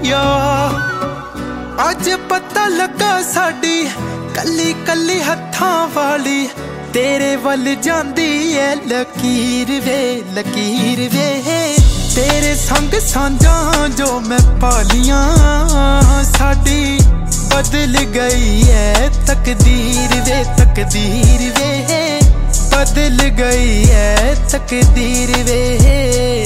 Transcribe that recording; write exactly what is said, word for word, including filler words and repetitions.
या अज पता लगा साडी कली कली हत्थां वाली तेरे वल जांदी है लकीर वे लकीर वे तेरे संग सांझा जो मैं पालियां साडी बदल गई है तकदीर वे तकदीर वे बदल गई है तकदीर वे।